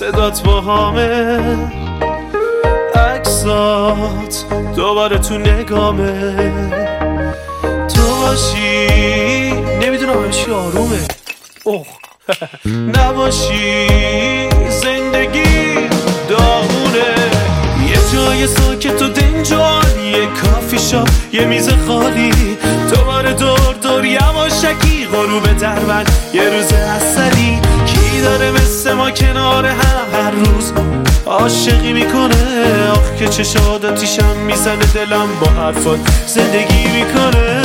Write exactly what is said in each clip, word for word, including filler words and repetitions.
صدات با همه عکسات دوباره تو نگامه. تو باشی نمیدونم چی آرومه، اوه نباشی زندگی داغونه. یه جای ساکت و دنجال، یه کافی شاپ، یه میز خالی، دوباره دور دور یواشکی غروب دربن، یه روز عسلی. کی داره مثل ما کنار هم هر روز عاشقی میکنه؟ آخ که چشاد آتیشم میزنه، دلم با حرفات زندگی میکنه.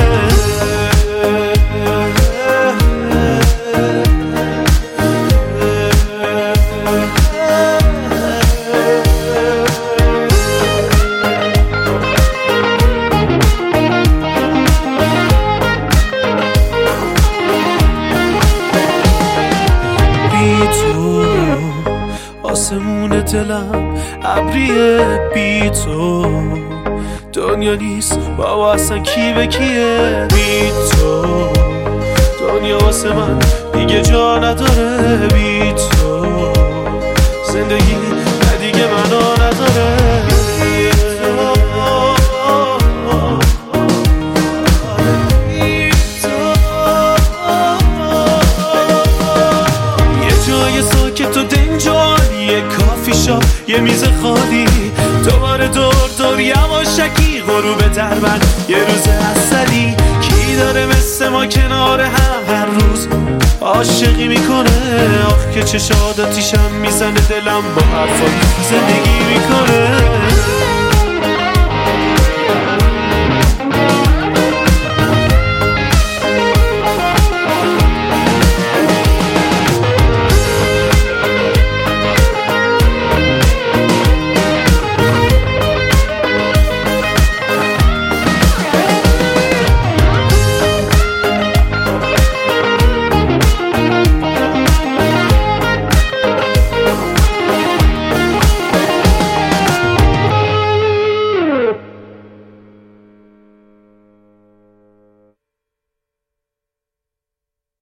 آسمون دلم ابریه بی تو، دنیا نیست بابا اصلا کی به کیه بی تو. دنیا واسه من دیگه جا نداره بی تو، زندگی نه دیگه معنا نداره بی تو. یه جای ساکت و دنجال، یه کافی شاپ، یه میز خالی، دوباره دور دور یواشکی غروب دربن، یه روز عسلی. کی داره مثل ما کنار هم هر روز عاشقی میکنه؟ آخ که چشاد آتیشم میزنه، دلم با حرفات زندگی میکنه.